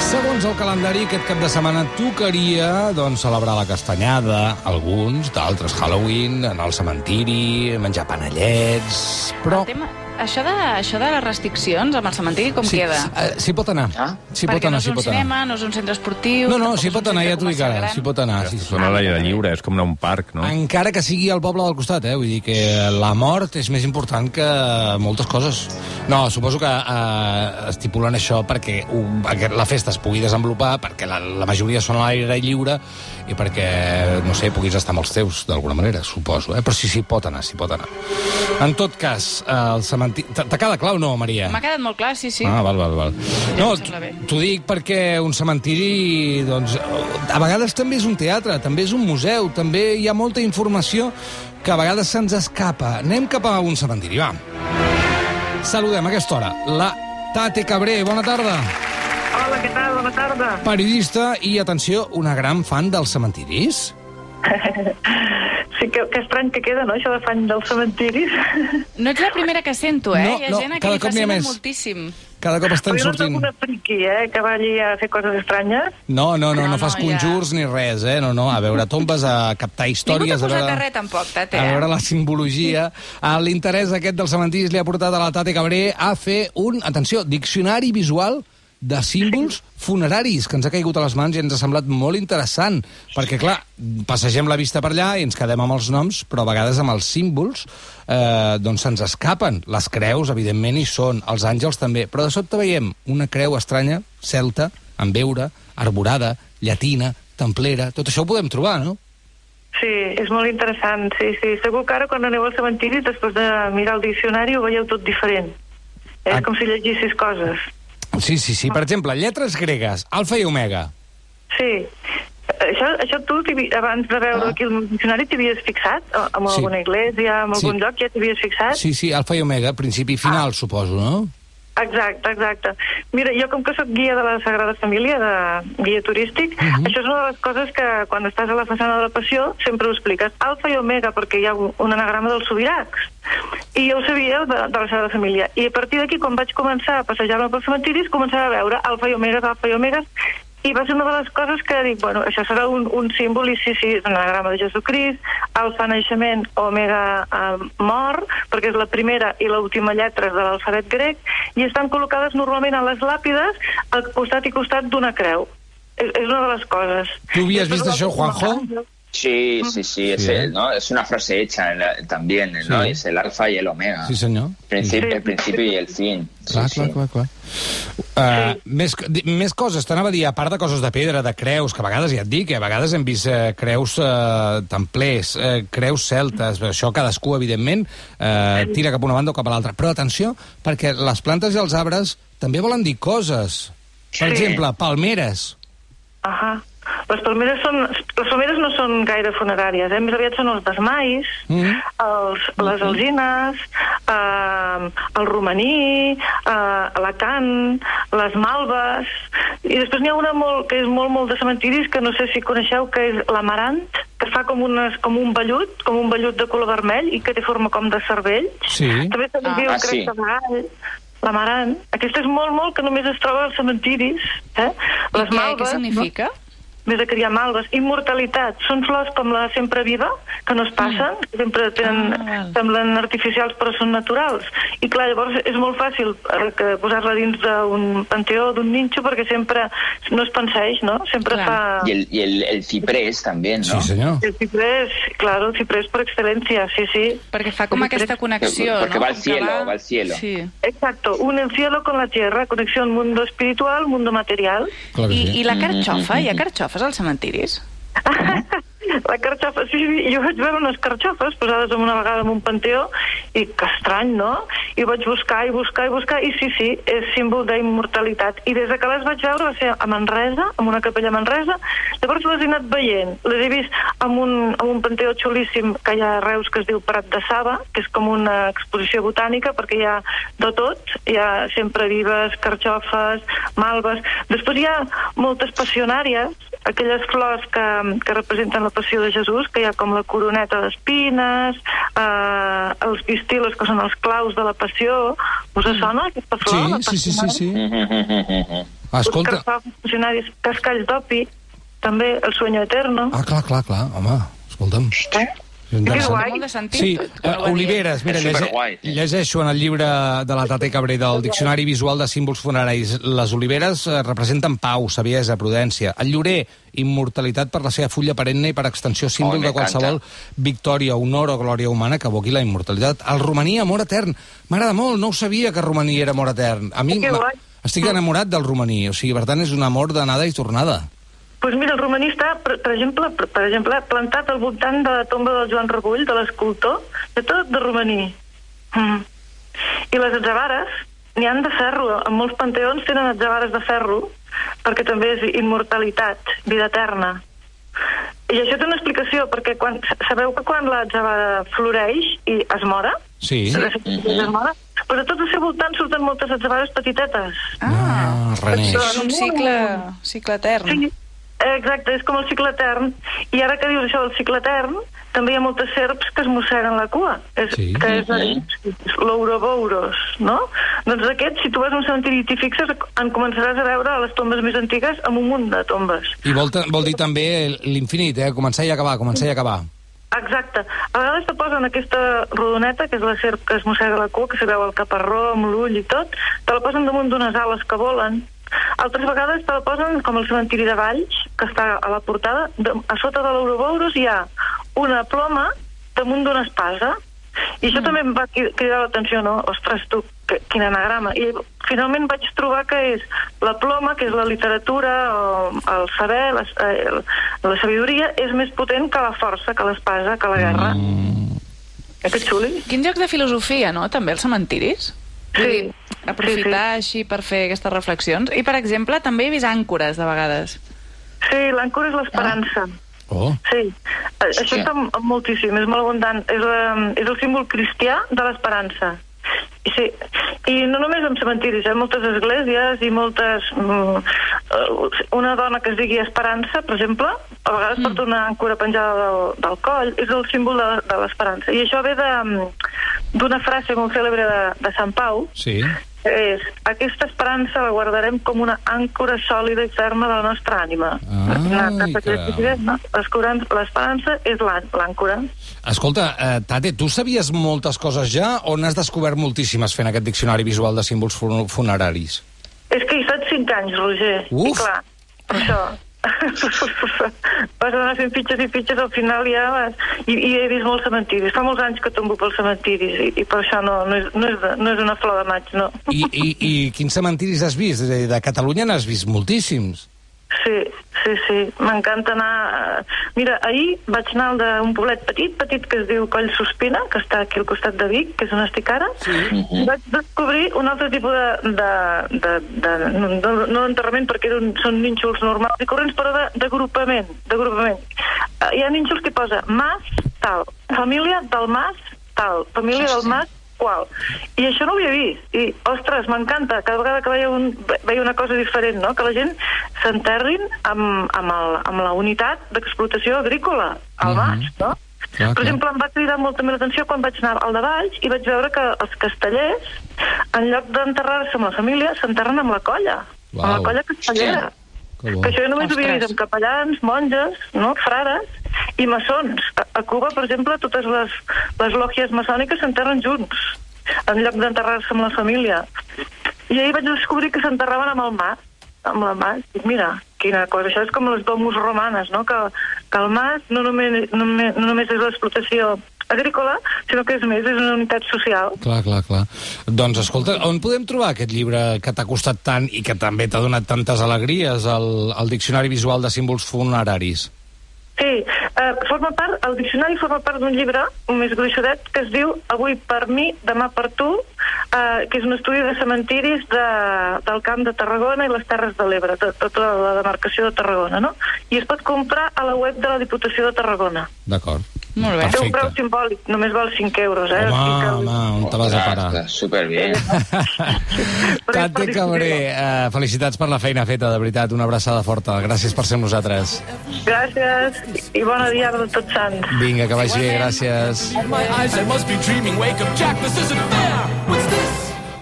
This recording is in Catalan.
Segons el calendari, aquest cap de setmana tocaria celebrar la castanyada, alguns, d'altres Halloween, anar al cementiri, menjar panellets, però... Això de les restriccions amb el cementiri com queda? S'hi pot anar. Perquè no és un cinema, no és un centre esportiu... No, s'hi pot anar, ja t'ho dic ara. S'hi pot anar. Sona a l'aire lliure, és com anar a un parc, no? Encara que sigui al poble del costat, vull dir que la mort és més important que moltes coses. No, suposo que estipulen això perquè la festa es pugui desenvolupar, perquè la majoria són a l'aire lliure i perquè, no sé, puguis estar amb els teus, d'alguna manera, suposo. Però sí, pot anar. En tot cas, el cementiri... T'ha quedat clar o no, Maria? M'ha quedat molt clar, sí. Val. No, t'ho dic perquè un cementiri, a vegades també és un teatre, també és un museu, també hi ha molta informació que a vegades se'ns escapa. Anem cap a un cementiri, va. Saludem a aquesta hora la Tate Cabré. Bona tarda. Hola, què tal? Bona tarda. Periodista i, atenció, una gran fan dels cementiris. Sí, que estrany que queda, no?, això de fan dels cementiris. No ets la primera que sento, No, hi ha gent a qui li fascina moltíssim. Cada cop estan sortint... Però jo no soc una friqui, que va allí a fer coses estranyes. No fas conjurs ni res, No, a veure, tombes a captar històries... Ningú t'ha posat a res, tampoc, Tate, A veure la simbologia. L'interès aquest dels cementiris li ha portat a la Tate Cabré a fer un, atenció, diccionari visual de símbols funeraris, que ens ha caigut a les mans i ens ha semblat molt interessant, perquè, clar, passegem la vista per allà i ens quedem amb els noms, però a vegades amb els símbols se'ns escapen. Les creus, evidentment, hi són, els àngels també, però de sobte veiem una creu estranya, celta, amb veure, arborada, llatina, templera... Tot això ho podem trobar, no? Sí, és molt interessant, sí. Segur que ara, quan aneu al cementiri, després de mirar el diccionari, ho veieu tot diferent. És com si llegissis coses. Sí. Per exemple, lletres gregues, alfa i omega. Sí. Això tu, abans de veure aquí el diccionari, t'havies fixat? En alguna església, en algun lloc, ja t'havies fixat? Sí, alfa i omega, principi i final, suposo, no? Exacte. Mira, jo com que soc guia de la Sagrada Família, de guia turístic, això és una de les coses que quan estàs a la façana de la Passió sempre ho expliques. Alfa i omega, perquè hi ha un anagrama dels sobiracs. I jo ho sabia de la Sagrada Família. I a partir d'aquí, quan vaig començar a passejar-me pels cementiris, començava a veure alfa i omegas, i va ser una de les coses que dic, bueno, això serà un símbol, i sí, és un anagrama de Jesucrist, alfa naixement, omega mort, perquè és la primera i l'última lletra de l'alfabet grec, i estan col·locades normalment a les làpides al costat i costat d'una creu. És una de les coses. Tu havies vist això, Juanjo? Sí, ¿no? Es una frase hecha también, ¿no? Es el alfa y el omega. Sí, senyor. El principio y el fin. Clar. Més coses, t'anava a dir, a part de coses de pedra, de creus, que a vegades, ja et dic, a vegades hem vist creus templers, creus celtes, això cadascú, evidentment, tira cap a una banda o cap a l'altra. Però atenció, perquè les plantes i els arbres també volen dir coses. Per exemple, palmeres. Les palmeres no són gaire funeràries, més aviat són els desmais, les alzines, el romaní, l'alacant, les malves, i després n'hi ha una que és molt de cementiris, que no sé si coneixeu, que és l'amarant, que fa com un vellut de color vermell i que té forma com de cervell. També se li diu cresta de gall. L'amarant. Aquesta és molt, que només es troba als cementiris. Les malves... Què significa? Més de criar malves. Immortalitat. Són flors com la sempre viva, que no es passen, sempre semblen artificials però són naturals. I clar, llavors és molt fàcil posar-la dins d'un panteó, d'un ninxo, perquè sempre no es penseix, no? Sempre fa... I el ciprés també, no? Sí, senyor. El ciprés per excel·lència, sí. Perquè fa com aquesta connexió, Porque va al cielo. Sí. Exacto, une el cielo con la tierra, conexión mundo espiritual, mundo material. I la carxofa? Hi ha carxofes als cementiris? La carxofa, sí, jo vaig veure unes carxofes posades una vegada en un panteó i que estrany, no? I vaig buscar i sí, és símbol d'immortalitat. I des que les vaig veure va ser a Manresa, en una capella a Manresa, llavors les he anat veient. Les he vist en un panteó xulíssim que hi ha a Reus, que es diu Prat de Saba, que és com una exposició botànica, perquè hi ha de tot, hi ha sempre vives, carxofes, malves. Després hi ha moltes passionàries, aquelles flors que representen la passió de Jesús, que hi ha com la coroneta d'espines, els pistilos, que són els claus de la passió. Us sona aquesta flor? Sí. Escolta... Funcionaris, Cascalls d'opi, també El sueño eterno. Clar, home, escolta'm. Que guai. Molt de sentit. Sí, Oliveres, mira, llegeixo en el llibre de la Tate Cabré del Diccionari Visual de Símbols Funeraris. Les oliveres representen pau, saviesa, prudència. El llorer, immortalitat per la seva fulla perenne i per extensió símbol de qualsevol victòria, honor o glòria humana que evoqui la immortalitat. El romaní, amor etern. M'agrada molt, no ho sabia que romaní era amor etern. A mi estic enamorat del romaní, o sigui, per tant, és un amor d'anada i tornada. Doncs mira, el romaní està, per exemple, plantat al voltant de la tomba del Joan Rebull, de l'escultor, de tot de romaní. I les atzabares n'hi han de ferro. En molts panteons tenen atzabares de ferro, perquè també és immortalitat, vida eterna. I això té una explicació, perquè sabeu que quan l'atzabara floreix i es mora? Sí. Es mora? Però de tot el seu voltant surten moltes atzabares petitetes. Reneix. És un cicle etern. Sí. Exacte, és com el cicle etern. I ara que dius això del cicle etern, també hi ha moltes serps que es mosseguen la cua. Que és l'Ouroboros, no? Doncs aquest, si tu vas a un cementiri i t'hi fixes, en començaràs a veure a les tombes més antigues amb un munt de tombes. I vol dir també l'infinit, començar i acabar. Exacte. A vegades te posen aquesta rodoneta, que és la serp que es mossega la cua, que se veu el caparró amb l'ull i tot, te la posen damunt d'unes ales que volen. Altres vegades te la posen com el cementiri de Valls, que està a la portada. A sota de l'Ouroboros hi ha una ploma damunt d'una espasa. I això també em va cridar l'atenció, no? Ostres, tu, quin anagrama. I finalment vaig trobar que és la ploma, que és la literatura, el saber, la sabidoria, és més potent que la força, que l'espasa, que la guerra. Que xuli. Quin joc de filosofia, no?, també els cementiris? Sí. Aprofitar així per fer aquestes reflexions. I, per exemple, també he vist àncores, de vegades. Sí, l'àncora és l'esperança. Sí, això està moltíssim, és molt abundant. És el símbol cristià de l'esperança. Sí, i no només en cementiris, moltes esglésies i moltes... Una dona que es digui Esperança, per exemple, a vegades porta una àncora penjada del coll, és el símbol de l'esperança. I això ve d'una frase molt cèlebre de Sant Pau, que és: aquesta esperança la guardarem com una àncora sòlida i ferma de la nostra ànima. L'esperança és l'àncora. Escolta, Tate, tu sabies moltes coses ja o n'has descobert moltíssimes fent aquest diccionari visual de símbols funeraris? És que hi he estat 5 anys, Roger. I clar, per això... Vas anar fent fitxes i fitxes, al final ja vas... I he vist molts cementiris. Fa molts anys que tombo pels cementiris i per això no és una flor de maig, no. I quins cementiris has vist? De Catalunya n'has vist moltíssims. Sí. M'encanta anar... Mira, ahir vaig anar d'un poblet petit que es diu Coll Sospina, que està aquí al costat de Vic, que és on estic ara. Vaig descobrir un altre tipus no d'enterrament, perquè són nínxols normals i corrents, però d'agrupament. Hi ha nínxols que posa Mas, tal, família del Mas, tal, família del Mas, qual. I això no ho havia vist. I, ostres, m'encanta. Cada vegada que veia una cosa diferent, no? Que la gent s'enterrin amb la unitat d'explotació agrícola, al Mas, no? Per exemple, em va cridar molta més l'atenció quan vaig anar al de Valls i vaig veure que els castellers, en lloc d'enterrar-se amb la família, s'enterren amb la colla. Amb la colla castellera. Que això jo només ho havia vist amb capellans, monges, no? Frares i maçons. A Cuba, per exemple, totes les lògies maçòniques s'enterren junts, en lloc d'enterrar-se amb la família. I ahir vaig descobrir que s'enterraven amb el Mas. Amb la Mas. I mira, quina cosa. Això és com les domus romanes, no? Que el Mas no només és l'explotació agrícola, sinó que és més, és una unitat social. Clar. Doncs, escolta, on podem trobar aquest llibre que t'ha costat tant i que també t'ha donat tantes alegries, el Diccionari Visual de Símbols Funeraris? Sí, el diccionari forma part d'un llibre, un més gruixudet, que es diu Avui per mi, demà per tu, que és un estudi de cementiris del Camp de Tarragona i les Terres de l'Ebre, tota la demarcació de Tarragona, no? I es pot comprar a la web de la Diputació de Tarragona. D'acord. Molt bé. Té un preu simbòlic, només val 5 euros, Home, on te vas a parar? Superbé. Tate Cabré, felicitats per la feina feta, de veritat, una abraçada forta. Gràcies per ser amb nosaltres. Gràcies i bona diada de Tots Sants. Vinga, que vagi bé, gràcies.